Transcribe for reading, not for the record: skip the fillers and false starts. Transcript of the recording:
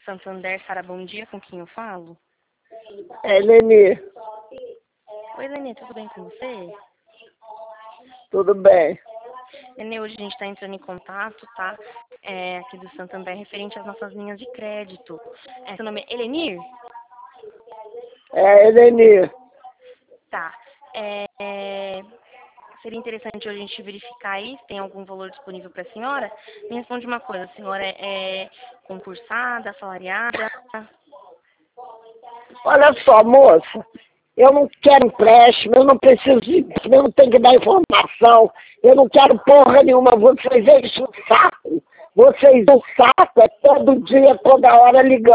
Santander. Sara, bom dia. Com quem eu falo? É, Leni, Oi, Lenê, tudo bem com você? tudo bem? Lenê, hoje a gente está entrando em contato, tá? Aqui do Santander, referente às nossas linhas de crédito. Seu nome é Elenir? É, Leni, Tá. Seria interessante hoje a gente verificar aí se tem algum valor disponível para a senhora. Me responde uma coisa, a senhora é concursada, assalariada? olha só, moça, eu não quero empréstimo, eu não preciso de empréstimo, eu não tenho que dar informação, eu não quero porra nenhuma, vocês enchem o saco, vocês o saco é todo dia, toda hora ligando.